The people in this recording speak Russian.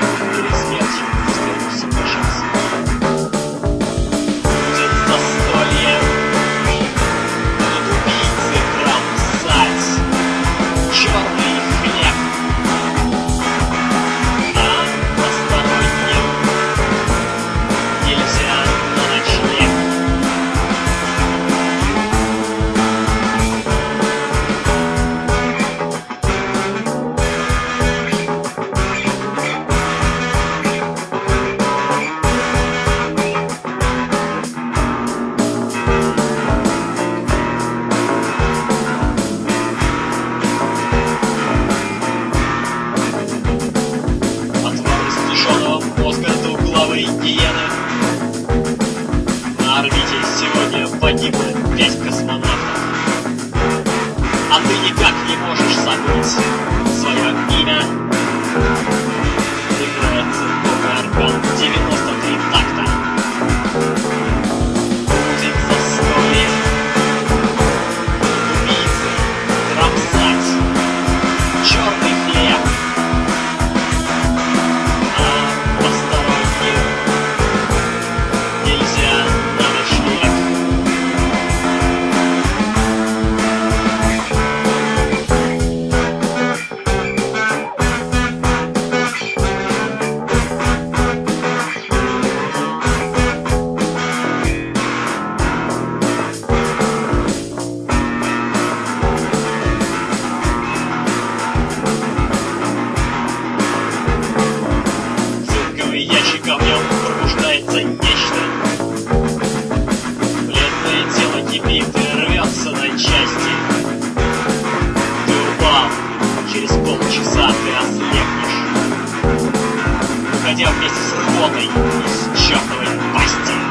Или смертью встретился по часу. Будет застолье, будут убийцы кромсать черный хлеб. Нам посторонним нельзя на ночлег. Мозга двуглавой гиены. На орбите сегодня погибло 5 космонавтов. А ты никак не можешь забыть свое имя. Играет церковный орган 93 такта. Будет застолье, убийцы кромсать черный хлеб. Нельзя на ночлег. Цинковый ящик огнем пробуждается нечто. Бледное тело кипит и рвется на части. Ты упал, через полчаса ты ослепнешь, уходя вместе с рвотой из чертовой пасти.